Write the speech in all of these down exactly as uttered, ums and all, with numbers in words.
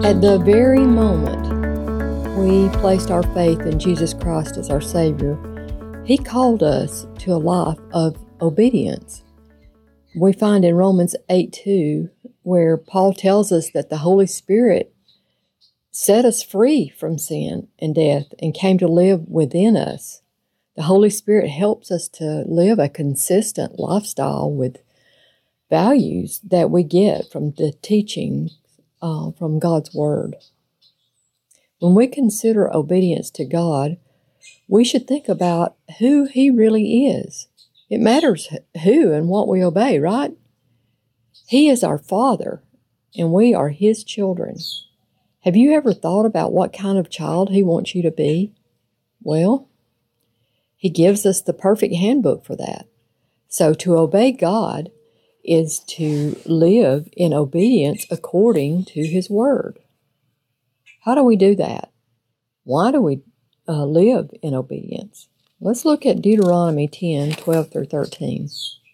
At the very moment we placed our faith in Jesus Christ as our Savior, He called us to a life of obedience. We find in Romans eight two, where Paul tells us that the Holy Spirit set us free from sin and death and came to live within us. The Holy Spirit helps us to live a consistent lifestyle with values that we get from the teaching uh, from God's Word. When we consider obedience to God, we should think about who He really is. It matters who and what we obey, right? He is our Father, and we are His children. Have you ever thought about what kind of child He wants you to be? Well, He gives us the perfect handbook for that. So to obey God is to live in obedience according to His Word. How do we do that? Why do we uh, live in obedience? Let's look at Deuteronomy ten, twelve through thirteen.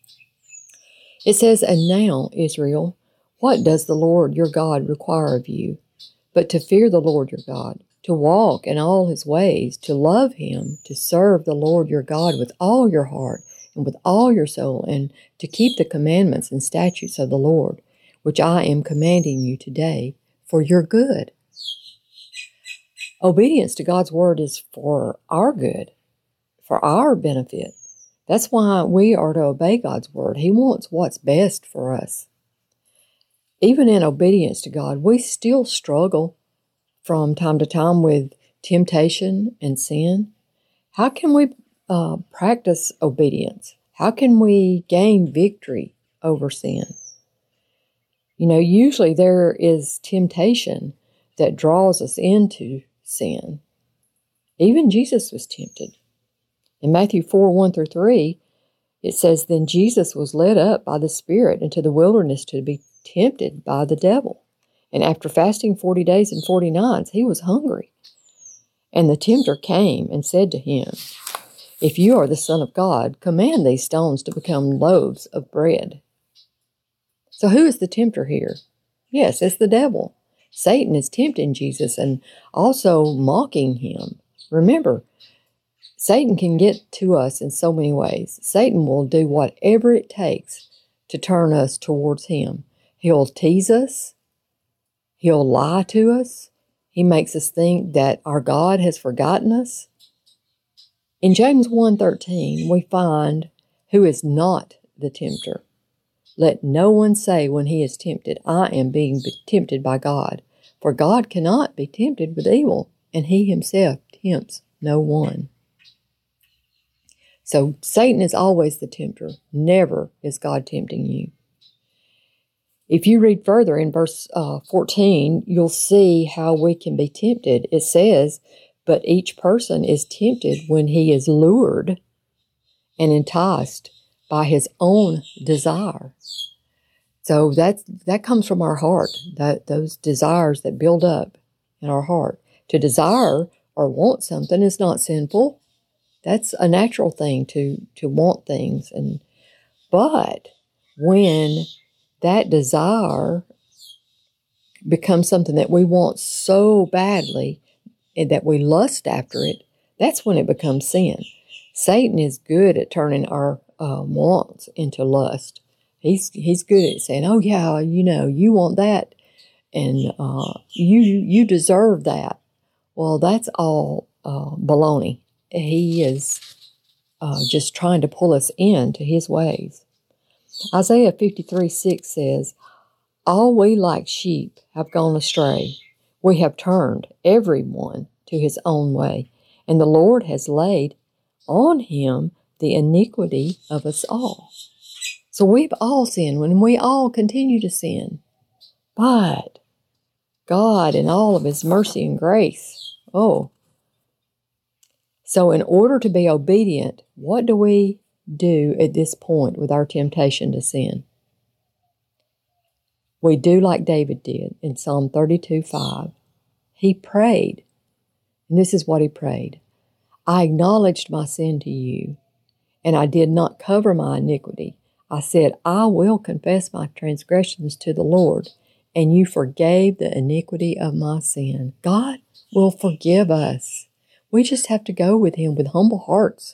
It says, "And now, Israel, what does the Lord your God require of you, but to fear the Lord your God, to walk in all His ways, to love Him, to serve the Lord your God with all your heart and with all your soul, and to keep the commandments and statutes of the Lord, which I am commanding you today for your good." Obedience to God's Word is for our good, for our benefit. That's why we are to obey God's Word. He wants what's best for us. Even in obedience to God, we still struggle from time to time with temptation and sin. How can we uh, practice obedience? How can we gain victory over sin? You know, usually there is temptation that draws us into sin. Even Jesus was tempted. In Matthew four, one through three, it says, "Then Jesus was led up by the Spirit into the wilderness to be tempted by the devil. And after fasting forty days and forty nights, he was hungry. And the tempter came and said to him, 'If you are the Son of God, command these stones to become loaves of bread.'" So who is the tempter here? Yes, it's the devil. Satan is tempting Jesus and also mocking Him. Remember, Satan can get to us in so many ways. Satan will do whatever it takes to turn us towards him. He'll tease us. He'll lie to us. He makes us think that our God has forgotten us. In James one thirteen, we find who is not the tempter. "Let no one say when he is tempted, 'I am being tempted by God.' For God cannot be tempted with evil, and He Himself tempts no one." So Satan is always the tempter. Never is God tempting you. If you read further in verse uh, fourteen, you'll see how we can be tempted. It says, "But each person is tempted when he is lured and enticed by his own desire." So that's, that comes from our heart, that those desires that build up in our heart. To desire or want something is not sinful. That's a natural thing to, to want things. And but when that desire becomes something that we want so badly and that we lust after it, that's when it becomes sin. Satan is good at turning our uh, wants into lust. He's he's good at saying, "Oh yeah, you know, you want that, and uh, you you deserve that." Well, that's all uh, baloney. He is uh, just trying to pull us into his ways. Isaiah fifty-three six says, "All we like sheep have gone astray. We have turned every one to his own way, and the Lord has laid on him the iniquity of us all." So we've all sinned, and we all continue to sin. But God, in all of His mercy and grace, oh. So in order to be obedient, what do we do at this point with our temptation to sin? We do like David did in Psalm thirty-two five. He prayed, and this is what he prayed: "I acknowledged my sin to you, and I did not cover my iniquity. I said, I will confess my transgressions to the Lord, and you forgave the iniquity of my sin. God will forgive us. We just have to go with him with humble hearts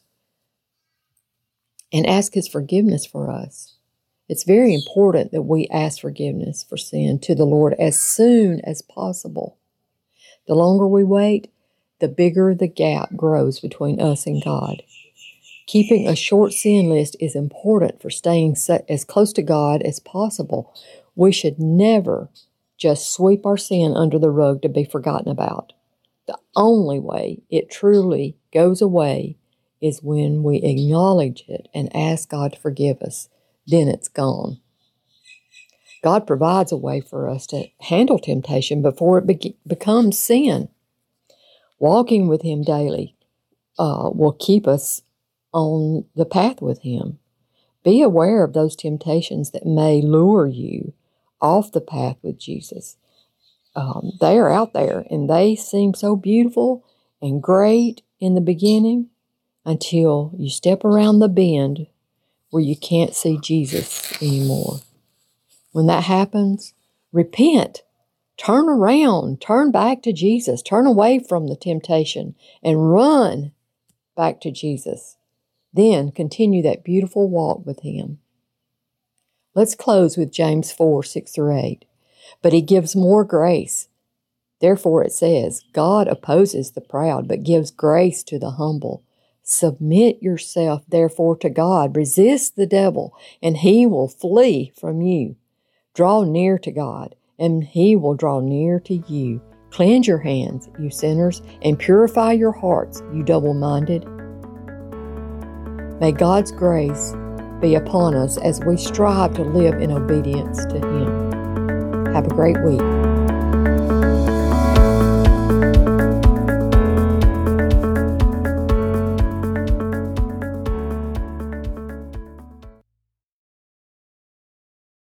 and ask his forgiveness for us. It's very important that we ask forgiveness for sin to the Lord as soon as possible. The longer we wait, the bigger the gap grows between us and God. Keeping a short sin list is important for staying as close to God as possible. We should never just sweep our sin under the rug to be forgotten about. The only way it truly goes away is when we acknowledge it and ask God to forgive us. Then it's gone. God provides a way for us to handle temptation before it be- becomes sin. Walking with him daily uh, will keep us on the path with him. Be aware of those temptations that may lure you off the path with Jesus. Um, they are out there, and they seem so beautiful and great in the beginning until you step around the bend where you can't see Jesus anymore. When that happens, repent. Turn around. Turn back to Jesus. Turn away from the temptation and run back to Jesus. Then continue that beautiful walk with him. Let's close with James four, six through eight. But he gives more grace. Therefore it says, God opposes the proud, but gives grace to the humble. Submit yourself, therefore, to God. Resist the devil, and he will flee from you. Draw near to God, and he will draw near to you. Cleanse your hands, you sinners, and purify your hearts, you double-minded. May God's grace be upon us as we strive to live in obedience to him. Have a great week.